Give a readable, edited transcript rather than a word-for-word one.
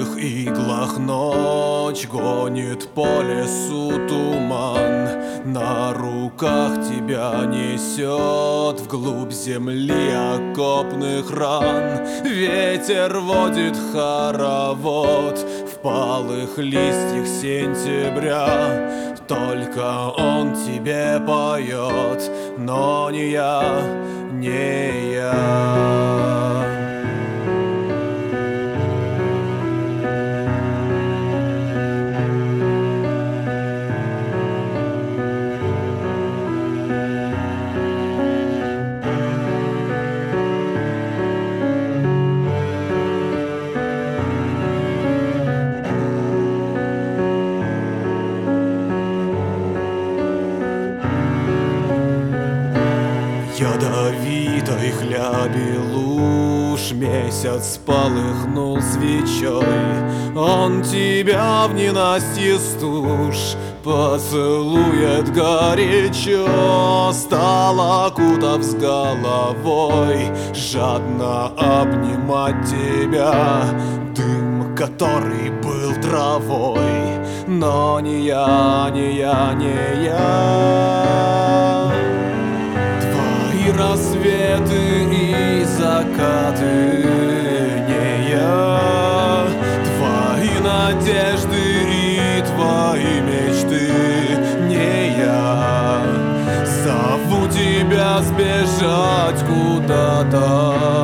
алых иглах ночь гонит по лесу туман. На руках тебя несет вглубь земли окопных ран. Ветер водит хоровод в палых листьях сентября. Только он тебе поет, но не я, не я. Ядовитой хляби луж месяц полыхнул свечой. Он тебя в ненастье стуж поцелует горячо. Стал, окутав с головой, жадно обнимать тебя. Дым, который был травой, но не я, не я, не я. Рассветы и закаты не я. Твои надежды и твои мечты не я. Зову тебя сбежать куда-то